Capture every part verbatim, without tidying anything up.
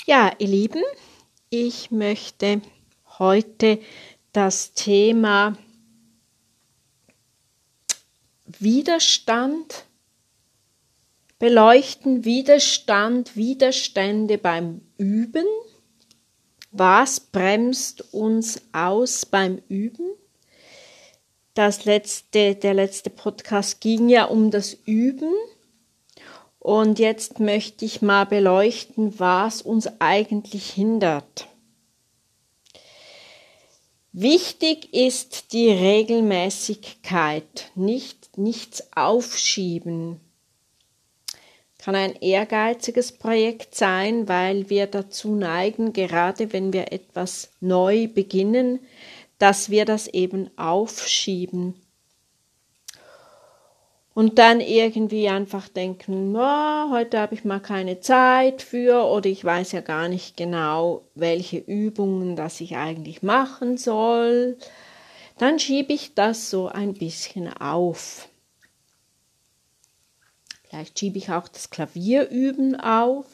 Ja, ihr Lieben, ich möchte heute das Thema Widerstand beleuchten. Widerstand, Widerstände beim Üben. Was bremst uns aus beim Üben? Das letzte, der letzte Podcast ging ja um das Üben. Und jetzt möchte ich mal beleuchten, was uns eigentlich hindert. Wichtig ist die Regelmäßigkeit, nicht nichts aufschieben. Kann ein ehrgeiziges Projekt sein, weil wir dazu neigen, gerade wenn wir etwas neu beginnen, dass wir das eben aufschieben. Und dann irgendwie einfach denken, oh, heute habe ich mal keine Zeit für oder ich weiß ja gar nicht genau, welche Übungen das ich eigentlich machen soll. Dann schiebe ich das so ein bisschen auf. Vielleicht schiebe ich auch das Klavierüben auf.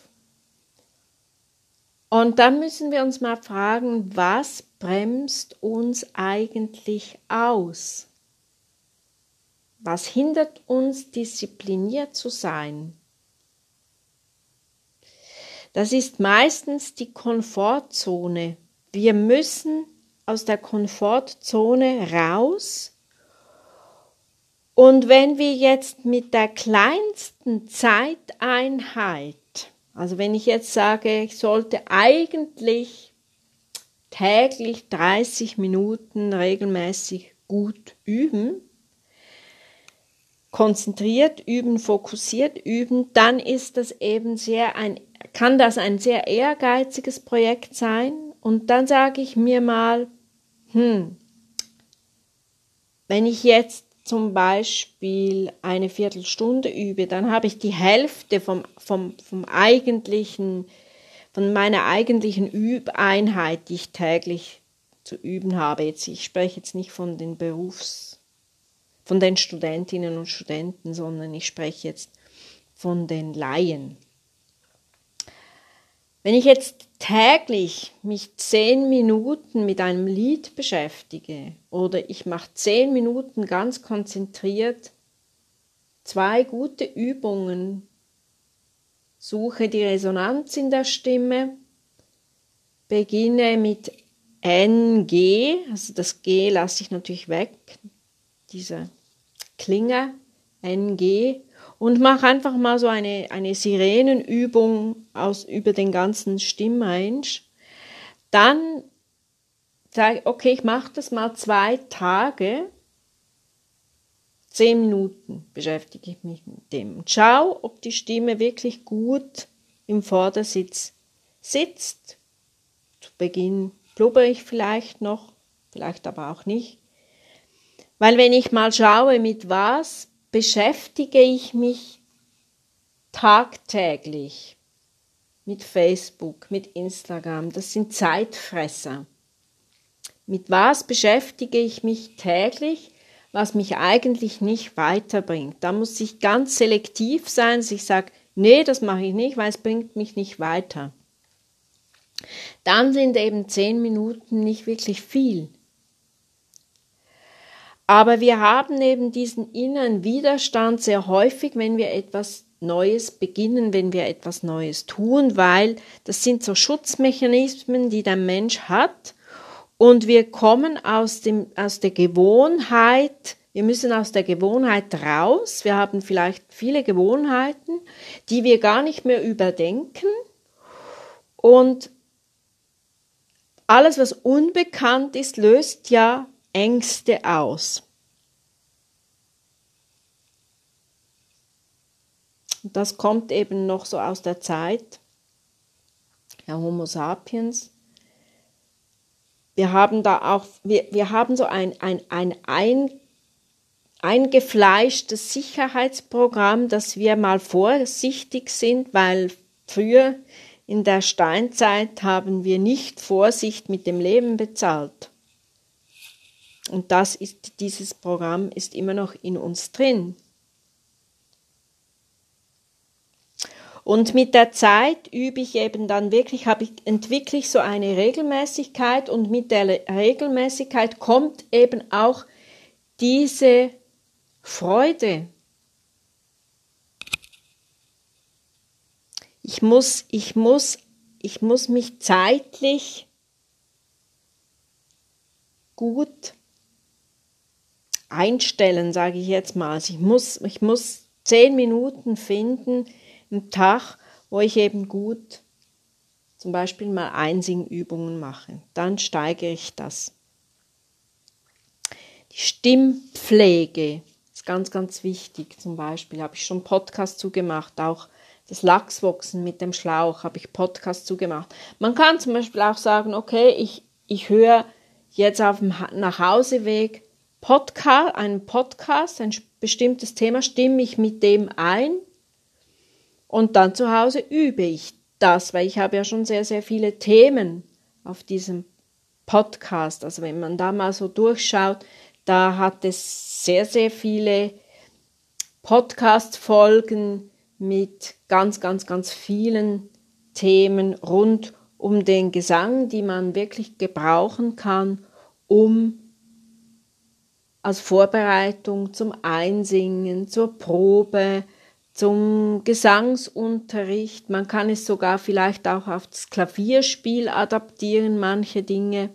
Und dann müssen wir uns mal fragen, was bremst uns eigentlich aus? Was hindert uns, diszipliniert zu sein? Das ist meistens die Komfortzone. Wir müssen aus der Komfortzone raus. Und wenn wir jetzt mit der kleinsten Zeiteinheit, also wenn ich jetzt sage, ich sollte eigentlich täglich dreißig Minuten regelmäßig gut üben, konzentriert üben, fokussiert üben, dann ist das eben sehr ein, kann das ein sehr ehrgeiziges Projekt sein. Und dann sage ich mir mal, hm, wenn ich jetzt zum Beispiel eine Viertelstunde übe, dann habe ich die Hälfte vom, vom, vom eigentlichen, von meiner eigentlichen Übeinheit, die ich täglich zu üben habe. Jetzt, ich spreche jetzt nicht von den Berufs von den Studentinnen und Studenten, sondern ich spreche jetzt von den Laien. Wenn ich jetzt täglich mich zehn Minuten mit einem Lied beschäftige oder ich mache zehn Minuten ganz konzentriert zwei gute Übungen, suche die Resonanz in der Stimme, beginne mit N G, also das G lasse ich natürlich weg, diese Klinge, N G, und mach einfach mal so eine, eine Sirenenübung aus, über den ganzen Stimmrange. Dann sage ich, okay, ich mache das mal zwei Tage, zehn Minuten beschäftige ich mich mit dem. Und schau, ob die Stimme wirklich gut im Vordersitz sitzt. Zu Beginn blubber ich vielleicht noch, vielleicht aber auch nicht. Weil wenn ich mal schaue, mit was beschäftige ich mich tagtäglich, mit Facebook, mit Instagram, das sind Zeitfresser. Mit was beschäftige ich mich täglich, was mich eigentlich nicht weiterbringt? Da muss ich ganz selektiv sein, dass ich sage, nee, das mache ich nicht, weil es bringt mich nicht weiter. Dann sind eben zehn Minuten nicht wirklich viel. Aber wir haben eben diesen inneren Widerstand sehr häufig, wenn wir etwas Neues beginnen, wenn wir etwas Neues tun, weil das sind so Schutzmechanismen, die der Mensch hat. Und wir kommen aus dem, aus der Gewohnheit, wir müssen aus der Gewohnheit raus. Wir haben vielleicht viele Gewohnheiten, die wir gar nicht mehr überdenken. Und alles, was unbekannt ist, löst ja Ängste aus. Und das kommt eben noch so aus der Zeit der Homo sapiens. Wir haben da auch, wir, wir haben so ein, ein, ein, ein eingefleischtes Sicherheitsprogramm, dass wir mal vorsichtig sind, weil früher in der Steinzeit haben wir nicht Vorsicht mit dem Leben bezahlt. Und das ist, dieses Programm ist immer noch in uns drin. Und mit der Zeit übe ich eben dann wirklich, habe ich, entwickle ich so eine Regelmäßigkeit und mit der Regelmäßigkeit kommt eben auch diese Freude. Ich muss, ich muss, ich muss mich zeitlich gut einstellen, sage ich jetzt mal. Also ich muss, ich muss zehn Minuten finden am Tag, wo ich eben gut zum Beispiel mal Einsingübungen mache. Dann steigere ich das. Die Stimmpflege ist ganz, ganz wichtig. Zum Beispiel habe ich schon Podcast zugemacht, auch das Lachswachsen mit dem Schlauch habe ich Podcast zugemacht. Man kann zum Beispiel auch sagen, okay, ich, ich höre jetzt auf dem Nachhauseweg Podcast, einen Podcast, ein bestimmtes Thema, stimme ich mit dem ein und dann zu Hause übe ich das, weil ich habe ja schon sehr, sehr viele Themen auf diesem Podcast. Also wenn man da mal so durchschaut, da hat es sehr, sehr viele Podcast-Folgen mit ganz, ganz, ganz vielen Themen rund um den Gesang, die man wirklich gebrauchen kann, um als Vorbereitung zum Einsingen, zur Probe, zum Gesangsunterricht. Man kann es sogar vielleicht auch auf das Klavierspiel adaptieren, manche Dinge.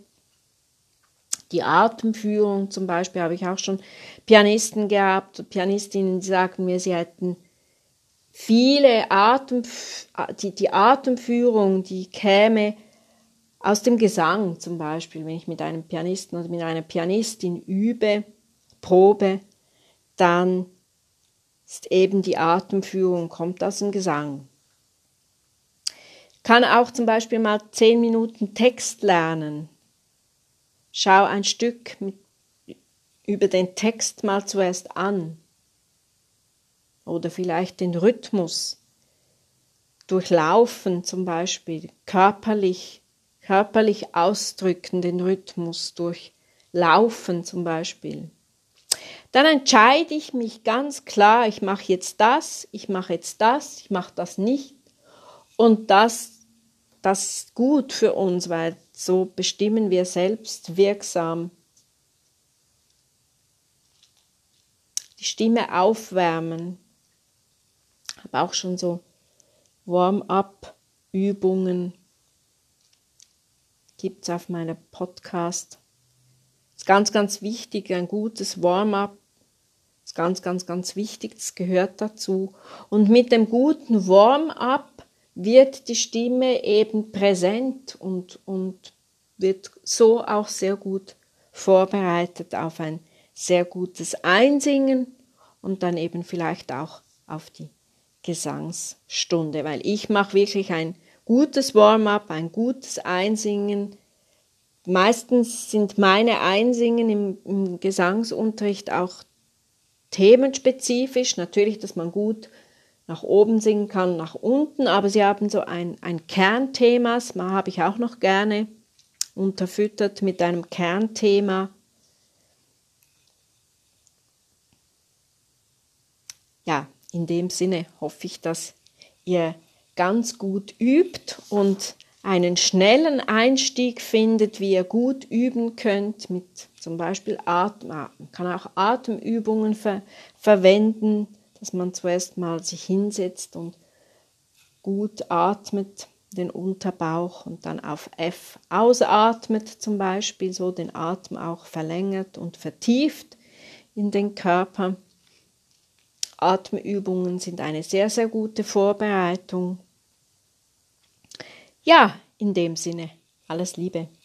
Die Atemführung zum Beispiel habe ich auch schon Pianisten gehabt, Pianistinnen, die sagten mir, sie hätten viele Atem, die, die Atemführung, die käme aus dem Gesang zum Beispiel, wenn ich mit einem Pianisten oder mit einer Pianistin übe, probe, dann ist eben die Atemführung, kommt aus dem Gesang. Ich kann auch zum Beispiel mal zehn Minuten Text lernen. Schau ein Stück mit, über den Text mal zuerst an. Oder vielleicht den Rhythmus. Durchlaufen zum Beispiel, körperlich, körperlich ausdrücken den Rhythmus, durchlaufen zum Beispiel. Dann entscheide ich mich ganz klar, ich mache jetzt das, ich mache jetzt das, ich mache das nicht. Und das, das ist gut für uns, weil so bestimmen wir selbst wirksam die Stimme aufwärmen. Ich habe auch schon so Warm-up-Übungen, gibt es auf meinem Podcast. Das ist ganz, ganz wichtig, ein gutes Warm-up. Das ist ganz, ganz, ganz wichtig, das gehört dazu. Und mit dem guten Warm-up wird die Stimme eben präsent und, und wird so auch sehr gut vorbereitet auf ein sehr gutes Einsingen und dann eben vielleicht auch auf die Gesangsstunde, weil ich mache wirklich ein gutes Warm-up, ein gutes Einsingen. Meistens sind meine Einsingen im, im Gesangsunterricht auch themenspezifisch. Natürlich, dass man gut nach oben singen kann, nach unten, aber sie haben so ein, ein Kernthema, das habe ich auch noch gerne unterfüttert mit einem Kernthema. Ja, in dem Sinne hoffe ich, dass ihr ganz gut übt und einen schnellen Einstieg findet, wie ihr gut üben könnt, mit zum Beispiel Atem. Man kann auch Atemübungen ver- verwenden, dass man zuerst mal sich hinsetzt und gut atmet, den Unterbauch und dann auf F ausatmet zum Beispiel, so den Atem auch verlängert und vertieft in den Körper. Atemübungen sind eine sehr, sehr gute Vorbereitung. Ja, in dem Sinne, alles Liebe.